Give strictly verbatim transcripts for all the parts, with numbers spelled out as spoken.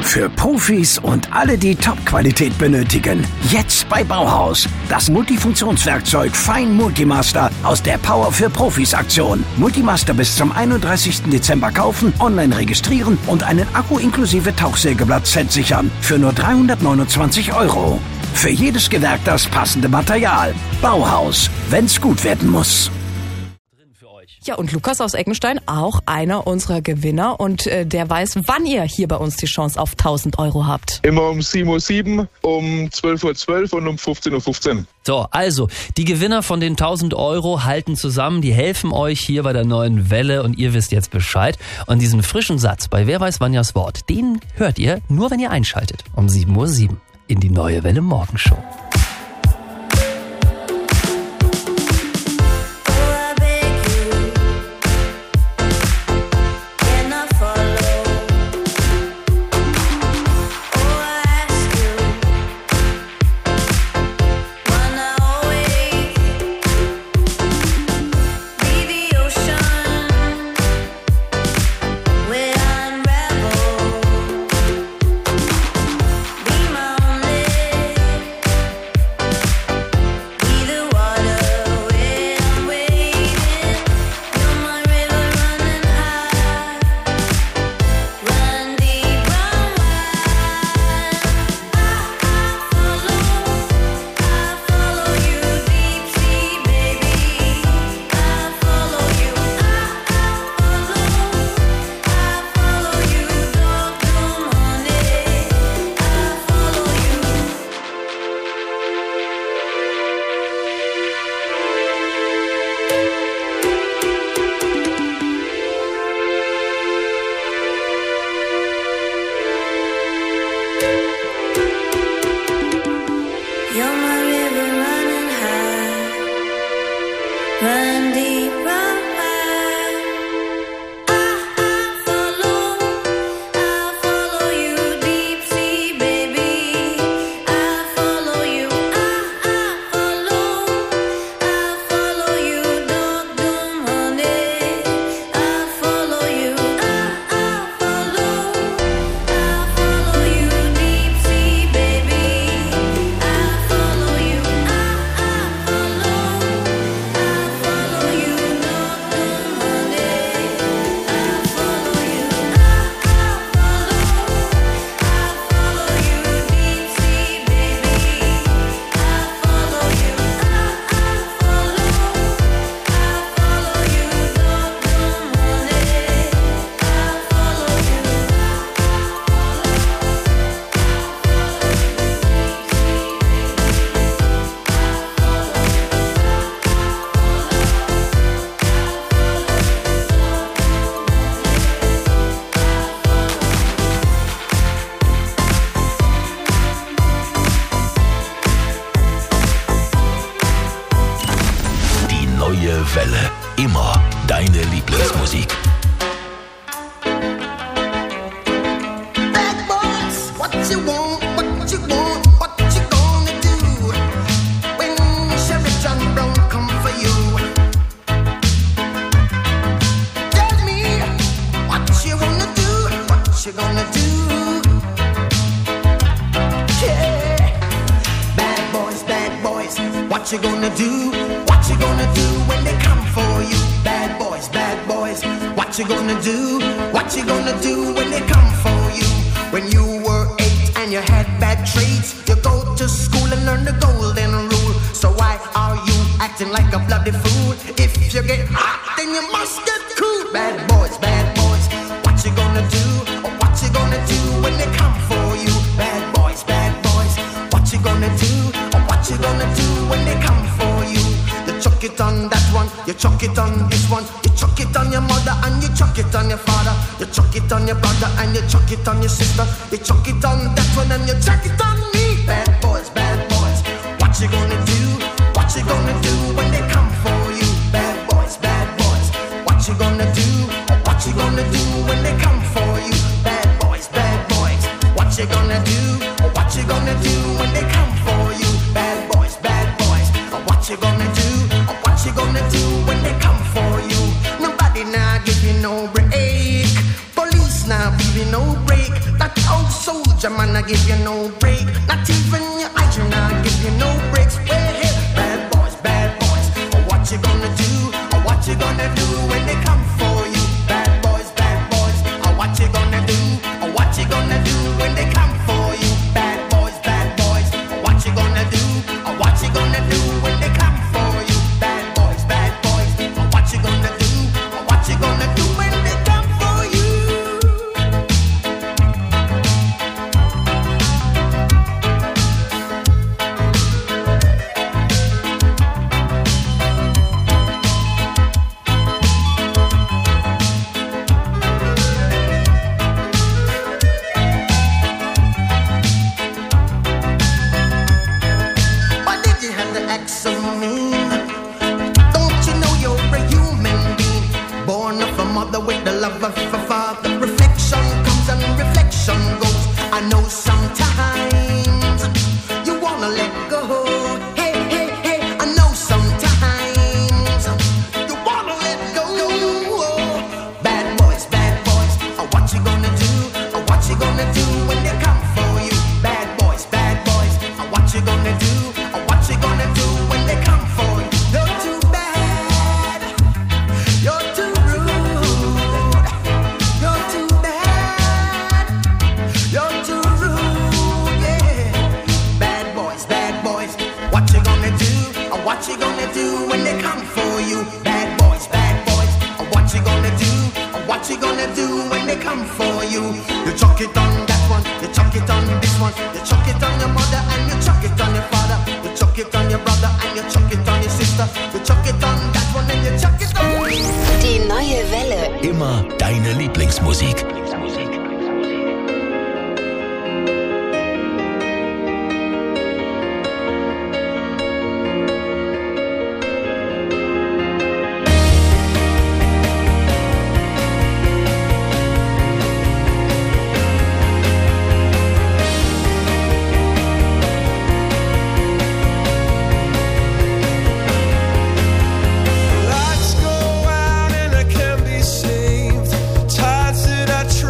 Für Profis und alle, die Top-Qualität benötigen. Jetzt bei Bauhaus. Das Multifunktionswerkzeug Fein Multimaster aus der Power für Profis Aktion. Multimaster bis zum einunddreißigsten Dezember kaufen, online registrieren und einen Akku inklusive Tauchsägeblatt-Set sichern. Für nur dreihundertneunundzwanzig Euro. Für jedes Gewerk das passende Material. Bauhaus. Wenn's gut werden muss. Ja, und Lukas aus Eckenstein, auch einer unserer Gewinner. Und äh, der weiß, wann ihr hier bei uns die Chance auf tausend Euro habt. Immer um sieben Uhr sieben, um zwölf Uhr zwölf und um fünfzehn Uhr fünfzehn. So, also, die Gewinner von den tausend Euro halten zusammen, die helfen euch hier bei der neuen Welle und ihr wisst jetzt Bescheid. Und diesen frischen Satz bei Wer weiß Vanjas Wort, den hört ihr nur, wenn ihr einschaltet. Um sieben Uhr sieben in die neue Welle Morgenshow. Welle. Immer deine Lieblingsmusik. Bad boys, what you want, what you want, what you gonna do when Sheriff John Brown come for you? Tell me what you wanna do, what you gonna do? Yeah. Bad boys, bad boys, what you gonna do? What you gonna do when they come for you? Bad boys, bad boys, what you gonna do? What you gonna do when they come for you? When you were eight and you had bad traits, you go to school and learn the golden rule. So why are you acting like a bloody fool? If you get hot, then you must get cool. Bad boys, bad boys, what you gonna do? Or what you gonna do when they come for you? Bad boys, bad boys, what you gonna do? Or what you gonna do when they come for you? You chuck it on that one, you chuck it on this one, you chuck it on your mother and you chuck it on your father, you chuck it on your brother and you chuck it on your sister, you chuck it on that one and you chuck it on me. Bad boys, bad boys, what you gonna do? What you gonna do when they come for you? Bad boys, bad boys, what you gonna do? What you gonna do when they come for you? Bad boys, bad boys, what you gonna do? What you gonna do when they come for you? Bad boys, bad boys, what you gonna do? What you gonna do when they come for you? Nobody now give you no break. Police now give you no no break. That old soldier man, I give you no break. Not even your hygiene, I give you no breaks. Well, hey, bad boys, bad boys. What you gonna do? What you gonna do when they come for you? Bad boys, bad boys. What you gonna do? What you gonna do when they come for you? Bad boys, bad boys. What you gonna do? What you gonna do when they come for you? Bad boys, bad boys. What you gonna do? What you gonna do when they come for you? Why did you have to act so mean? Don't you know you're a human being, born of a mother with the love of a father? Reflection comes and reflection goes. I know sometimes you wanna let go. Hey, hey, hey, I know sometimes you wanna let go. Bad boys, bad boys, what you gonna do? What you gonna do when they come for you? Bad boys, bad boys, what you gonna do? What you gonna do when they come for you? You're too bad, you're too rude, you're too bad, you're too rude, yeah. Bad boys, bad boys, what you gonna do? What you gonna do when they come for you? Bad boys, bad boys, what you gonna do? What you gonna do when they come for you? You chuck it on that one, you chuck it on this one, you chuck it on your mother and you chuck it on your father, you chuck it on your brother and you chuck it on your sister, you chuck it on that one and you chuck it on. Die neue Welle. Immer deine Lieblingsmusik. Lights go out and I can't be saved. Tides that I try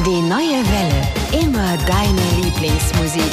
Die neue Welle. Immer deine Lieblingsmusik.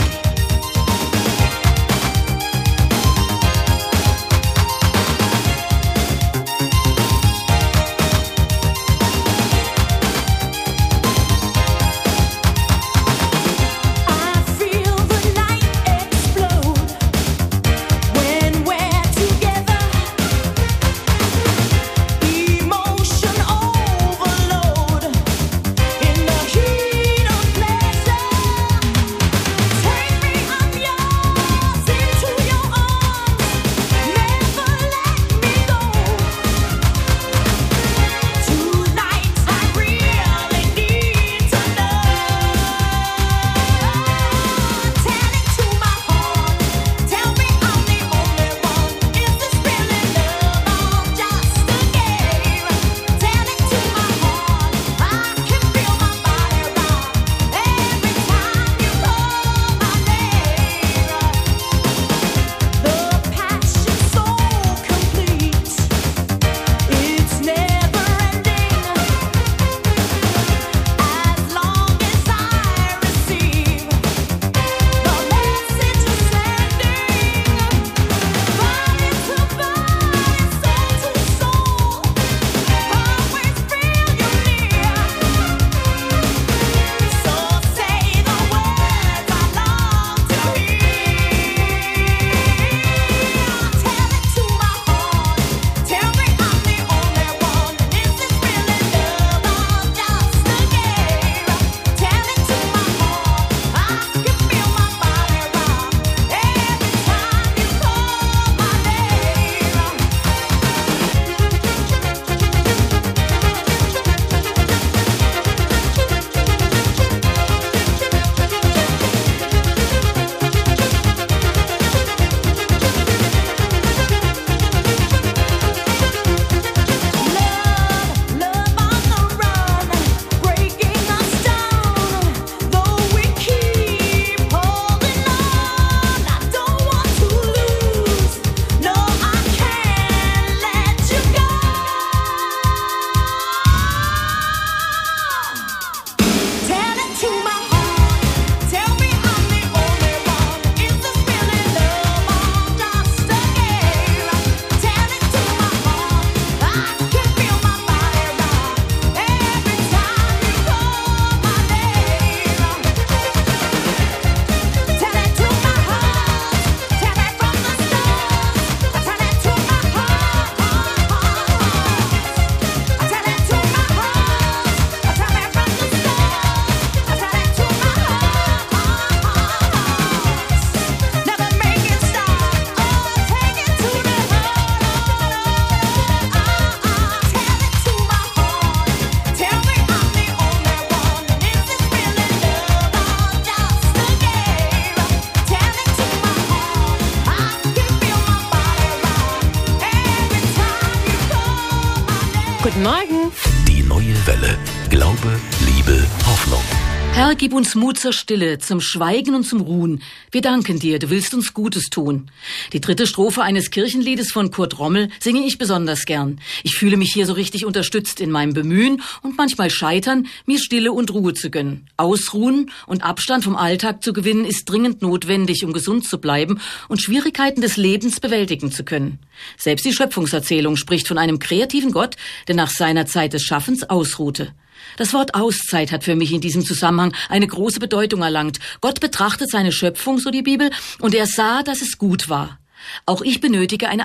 Guten Morgen. Die neue Welle. Glaube, Liebe, Hoffnung. Herr, gib uns Mut zur Stille, zum Schweigen und zum Ruhen. Wir danken dir, du willst uns Gutes tun. Die dritte Strophe eines Kirchenliedes von Kurt Rommel singe ich besonders gern. Ich fühle mich hier so richtig unterstützt in meinem Bemühen und manchmal Scheitern, mir Stille und Ruhe zu gönnen. Ausruhen und Abstand vom Alltag zu gewinnen ist dringend notwendig, um gesund zu bleiben und Schwierigkeiten des Lebens bewältigen zu können. Selbst die Schöpfungserzählung spricht von einem kreativen Gott, der nach seiner Zeit des Schaffens ausruhte. Das Wort Auszeit hat für mich in diesem Zusammenhang eine große Bedeutung erlangt. Gott betrachtet seine Schöpfung, so die Bibel, und er sah, dass es gut war. Auch ich benötige eine